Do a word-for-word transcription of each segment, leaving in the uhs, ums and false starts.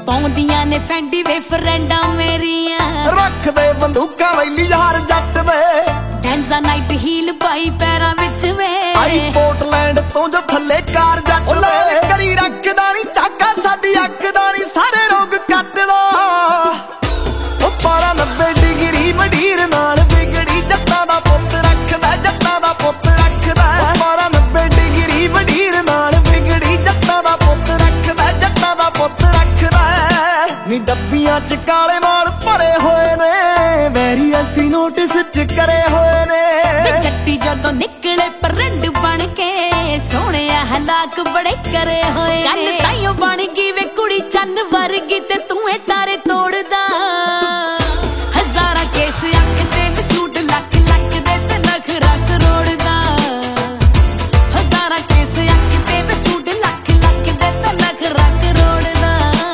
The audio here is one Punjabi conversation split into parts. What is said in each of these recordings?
ਪਾਉਂਦੀਆਂ ਨੇ ਫੈਂਡੀ ਵੇ ਫਰੈਂਡਾਂ ਮੇਰੀਆਂ ਰੱਖਦੇ ਬੰਦੂਕਾਂ ਵੈਲੀ ਯਾਰ ਜੱਟ ਦੇ ਡੈਂਜ਼ਾ ਨਾਈਟ ਹੀਲ ਪਾਈ ਪੈਰਾਂ ਵਿੱਚ ਵੇ ਆਈ ਪੋਰਟਲੈਂਡ ਤੋਂ ਜੋ ਥੱਲੇ ਕਾਰ ਜੱਟ ਦੇ ਕਰੀ ਰੱਖਦਾ ਨਹੀਂ ਚਾਕਾ ਸਾਡੀ ਅੱਖ ਦਾ ਨਹੀਂ ਸਾਰੇ ਰੋਗ ਕੱਟਦਾ ਉਹ ਪਾਰਾ ਨੱਬੇ ਡਿਗਰੀ ਮਡੀਰ ਨਾਲ ਵਿਗੜੀ ਜੱਟਾਂ ਦਾ ਪੁੱਤ ਰੱਖਦਾ ਜੱਟਾਂ ਦਾ ਪੁੱਤ ਰੱਖਦਾ ਉਹ ਪਾਰਾ ਨੱਬੇ ਡਿਗਰੀ ਮਡੀਰ ਨਾਲ ਵਿਗੜੀ ਜੱਟਾਂ ਦਾ ਪੁੱਤ ਰੱਖਦਾ ਜੱਟਾਂ ਦਾ ਪੁੱਤ ਰੱਖਦਾ ਨੀ ਡੱਬੀਆਂ ਚ ਕਾਲੇ ਵਾਲ ਭਰੇ ਹੋਏ ਨੇ ਵੈਰੀ ਅਸੀਂ ਨੋਟਿਸ ਚ ਕਰੇ ਹੋਏ ਨੇ ਜੱਟੀ ਜਦੋਂ ਨਿਕਲੇ ਪਰੰਡ ਬਣ ਕੇ ਸੋਹਣਿਆ ਹਲਾਕ ਬੜੇ ਕਰੇ ਹੋਏ ਗੱਲ ਤਾਈਓ ਬਣ ਗਈ ਵੇ ਕੁੜੀ ਚੰਨ ਵਰਗੀ ਤੇ ਤੂੰ ਏ ਤਾਰੇ ਤੋੜਦਾ ਹਜ਼ਾਰਾਂ ਕੇਸ ਅੱਖ ਤੇ ਵੀ ਸੂਟ ਲੱਖ ਲੱਖ ਦੇ ਤੇ ਨਖਰਾ ਕਰੋੜਦਾ ਹਜ਼ਾਰਾਂ ਕੇਸ ਅੱਖ ਤੇ ਵੀ ਸੂਟ ਲੱਖ ਲੱਖ ਦੇ ਤੇ ਨਖਰਾ ਕਰੋੜਦਾ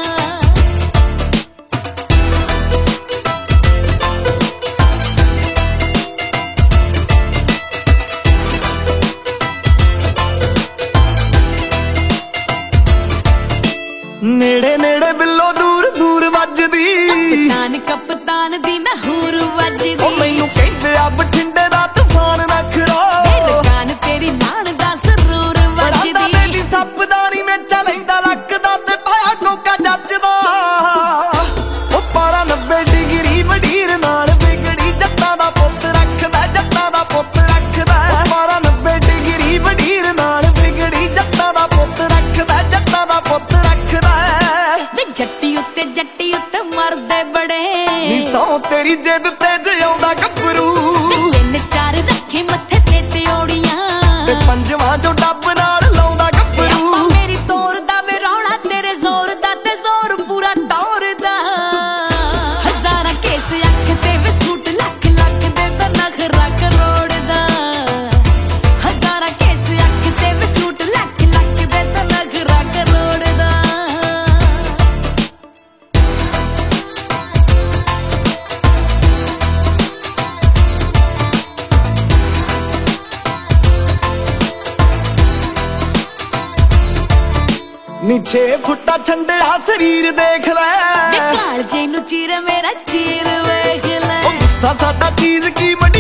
ਨੇੜੇ ਨੇੜੇ ਬਿੱਲੋ ਦੂਰ ਦੂਰ ਵੱਜਦੀ ਕਪਤਾਨ ਕਪਤਾਨ ਦੀ ਮਹੂਰ ਵੱਜਦੀ ਉਹ ਮੈਨੂੰ ਕਹਿੰਦੇ ਆ ਬਠਿੰਡੇ ਦਾ ਤੂਫਾਨ ਨਖਰਾ ਮੇਰੇ ਕਾਨ ਤੇਰੀ ਲਾਣ ਦਾ ਸਰੂਰ ਵੱਜਦੀ ਬੜਾ ਮੇਰੀ ਸੱਪ ਦਾ ਨਹੀਂ ਮੈਂ ਲੈਂਦਾ ਲੱਕ ਦਾ ਤੇ ਪਾਇਆ ਕੋਕਾ ਜੱਜਦਾ ਉਹ ਪਾਰਾ ਨੱਬੇ ਡਿਗਰੀ ਮਡੀਰ ਨਾਲ ਵਿਗੜੀ ਜੱਟਾਂ ਦਾ ਪੁੱਤ ਰੱਖਦਾ ਜੱਟਾਂ ਦਾ ਪੁੱਤ ਰੱਖਦਾ ਉਹ ਪਾਰਾ ਨੱਬੇ ਡਿਗਰੀ ਮਡੀਰ ਨਾਲ ਵਿਗੜੀ ਜੱਟਾਂ ਦਾ ਪੁੱਤ ਰੱਖਦਾ ਜੱਟਾਂ ਦਾ ਪੁੱਤ ਰੱਖਦਾ ਵੇ ਜੱਟੀ ਉੱਤੇ ਜੱਟੀ ਉੱਤੇ ਮਰਦੇ ਬੜੇ ਨੀ ਸੌ ਤੇਰੀ ਜਿੱਦ ਤੇ ਜਿਉਂਦਾ ਗੱਭਰੂ ਤਿੰਨ ਚਾਰ ਰੱਖੇ ਮੱਥੇ ਤੇ ਤਿਉੜੀਆਂ ਤੇ ਪੰਜਵਾਂ ਜੋ ਡੱਬ ਨਾਲ ਲਾਉਂਦਾ ਗੱਭਰੂ ਆਪਾਂ ਮੇਰੀ ਤੋਰ ਦਾ ਵੇ ਰੌਣਾ ਤੇਰੇ ਜ਼ੋਰ ਦਾ ਤੇ ਜ਼ੋਰ ਪੂਰਾ ਟੌਰ ਦਾ ਹਜ਼ਾਰਾਂ ਕੇਸ ਅੱਖ ਤੇ ਵੇ ਸੂਟ ਲੱਖ ਲੱਖ ਦੇ ਤੇ ਨਖਰਾ ਕਰੋੜ ਦਾ ਹਜ਼ਾਰਾਂ ਕੇਸ ਅੱਖ ਤੇ ਵੇ ਸੂਟ ਲੱਖ ਲੱਖ ਦੇ ਤੇ ਨਖਰਾ ਕਰੋੜ ਦਾ ਨੀ ਛੇ ਫੁੱਟਾ ਛੰਡਿਆ ਸਰੀਰ ਦੇਖ ਲੈ ਵੇ ਕਾਲਜੇ ਨੂੰ ਚੀਰ ਮੇਰਾ ਚੀਰ ਵੇਖ ਲੈ ਉਹ ਗੁੱਸਾ ਸਾਡਾ ਚੀਜ਼ ਕੀ